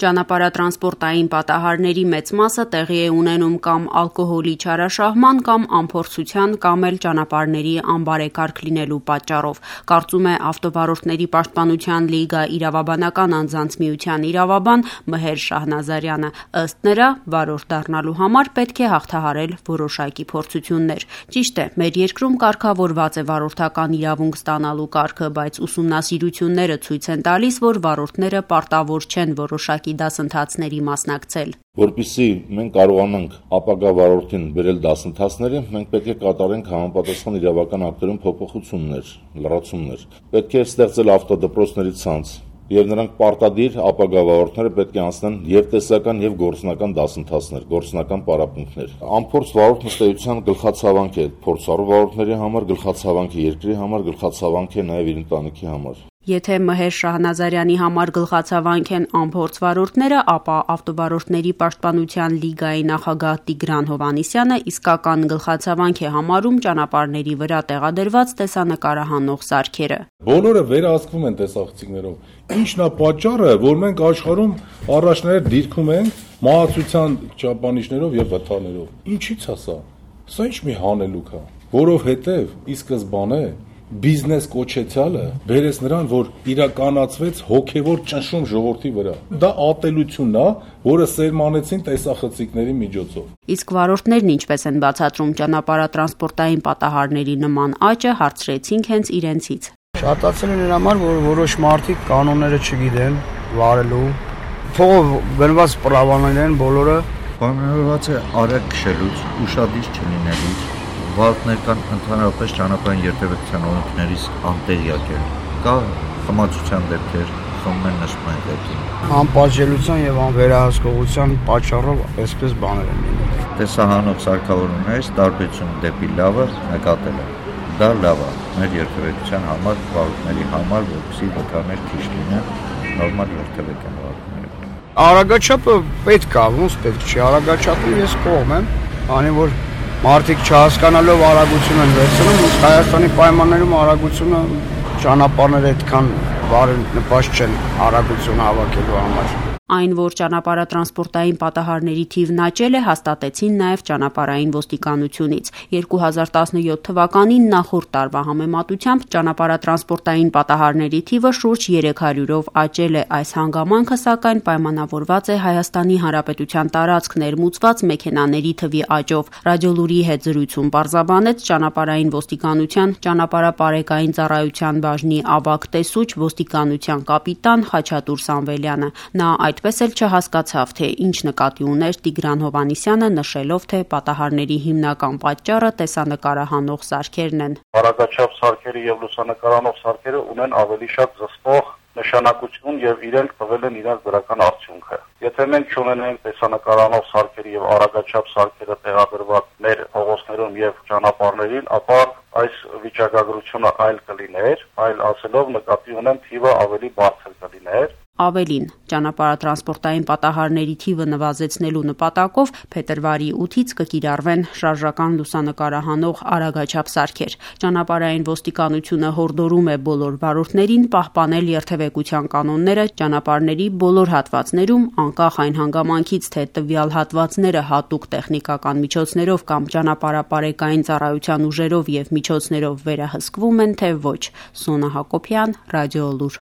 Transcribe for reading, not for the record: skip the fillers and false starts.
Ճանապարհատրանսպորտային պատահարների մեծ մասը տեղի է ունենում կամ ալկոհոլի չարաշահման, կամ անփորձության, կամ էլ ճանապարհների անբարեկարգ լինելու պատճառով, կարծում է Ավտովարորդների պաշտպանության լիգա իրավաբանական անձանց միության իրավաբան Մհեր Շահնազարյանը։ Ըստ նրա, վարորդ դառնալու համար պետք է հաղթահարել որոշակի փորձություններ։ Ճիշտ է, մեր երկրում կարգավորված է վարորդական իրավունք ստանալու կարգը, բայց ուսումնասիրությունները ցույց են տալիս, որ վարորդները պարտավոր չեն որոշակի դասընթացների մասնակցել։ Որպեսզի մենք կարողանանք ապագա վարորդին բերել դասընթացների, մենք պետք է կատարենք համապատասխան իրավական ակտերում փոփոխություններ, լրացումներ։ Պետք է ստեղծել ավտոդպրոցների ցանց, եւ նրանք պարտադիր ապագա վարորդները պետք է անցնեն եւ տեսական եւ գործնական դասընթացներ, գործնական պարապմունքներ։ Անփորձ վարորդ ըստ գլխացավանք է փորձառու վարորդների համար, գլխացավանք է երկրի համար, գլխացավանք է նաեւ իր ընտանիքի համար։ Եթե Մհեր Շահնազարյանի համար գլխացավանք են անփորձ վարորդները, ապա Ավտովարորդների պաշտպանության լիգայի նախագահ Տիգրան Հովհաննիսյանը իսկական գլխացավանք է համարում ճանապարհների վրա տեղադրված տեսանկարահանող սարքերը։ Բոլորը վերահսկվում են տեսախցիկներով։ Ինչն է պատճառը, որ մենք աշխարհում առաջներ դիրքում ենք մահացության չափանիշներով եւ վթարներով։ Ինչի՞ց է սա։ Սա ինչ մի հանելուկ է, որովհետեւ ի սկզբանե բիզնես կոչեցյալը բերեց նրան, որ իրականացվեց հոգևոր ճնշում ժողովրդի վրա։ Դա ատելությունն է, որը սերմանեցին տեսախցիկների միջոցով։ Իսկ վարորդներն ինչպես են բացատրում ճանապարհատրանսպորտային պատահարների նման աճը, հարցրեցինք հենց իրենցից։ Շատացել են համար, որ որոշ մարդիկ կանոնները չգիտեն վարելու։ Փողով գնված պրավաներ են բոլորը։ Պայմանավորված է արագ քշելուց, ուշադիր չլինելուց, վարորդներ կան ընդհանրապես ճանապարհային երթևեկության օրենքներից անտեղյակ են։ Կա խմացության դեպքեր, խմում են նշման դեպքեր։ Անպատժելիության եւ անվերահսկողության պատճառով այսպես բաներ են լինում։ Տեսահանող սարքավորումներից տարբերությունը դեպի լավը նկատել է։ Դա լավ է մեր երթևեկության համար, վարորդների համար, որպեսզի վտարներ քիչ լինեն, նորմալ երթևեք են վարորդները։ Արագաչափը պետք է, ոնց պետք չի, արագաչափը ես կողմ եմ, քանի որ մարդիկ չհասկանալով արագություն են վերցնում, իսկ Հայաստանի պայմաններում արագությունը ճանապարհները այդքան բարի նպաստ չեն արագություն հավաքելու համար։ Այն, որ ճանապարհատրանսպորտային պատահարների թիվն աճել է, հաստատեցին նաև ճանապարհային ոստիկանությունից։ 2017 թվականին նախորդ տարվա համեմատությամբ ճանապարհատրանսպորտային պատահարների թիվը շուրջ 300-ով աճել է։ Այս հանգամանքը, սակայն, պայմանավորված է Հայաստանի Հանրապետության տարածք ներմուծված մեքենաների թվի աճով։ Ռադիոլուրի հետ զրույցում պարզաբանեց ճանապարհային ոստիկանության ճանապարհապարեկային ծառայության բաժնի ավագ տեսուչ ոստիկանության կապիտան Խաչատուր Սամվելյանը։ Նա այդպես էլ չհասկացավ, թե ինչ նկատի ուներ Տիգրան Հովհաննիսյանը, նշելով, թե պատահարների հիմնական պատճառը տեսանկարահանող սարքերն են։ Արագաչափ սարքերը եւ լուսանկարահանող սարքերը ունեն ավելի շատ զսպող նշանակություն եւ իրենք տվել են իրենց դրական արդյունքը։ Եթե մենք չունենենք տեսանկարահանող սարքերի եւ արագաչափ սարքերը տեղադրված մեր փողոցներում եւ ճանապարհներին, ապա այս վիճակագրությունը այլ կլիներ, այլ ասելով նկատի ունեմ թիվը ավելի բարձր կլիներ։ Ավելին, ճանապարհատրանսպորտային պատահարների թիվը նվազեցնելու նպատակով փետրվարի 8-ից կկիրառվեն շարժական լուսանկարահանող արագաչափ սարքեր։ Ճանապարհային ոստիկանությունը հորդորում է բոլոր վարորդներին պահպանել երթևեկության կանոնները ճանապարհների բոլոր հատվածներում, անկախ այն հանգամանքից, թե տվյալ հատվածները հատուկ տեխնիկական միջոցներով կամ ճանապարհապարեկային ծառայության ուժերով եւ միջոցներով վերահսկվում են, թե ոչ։ Սոնա Հակոբյան, Ռադիոլուր։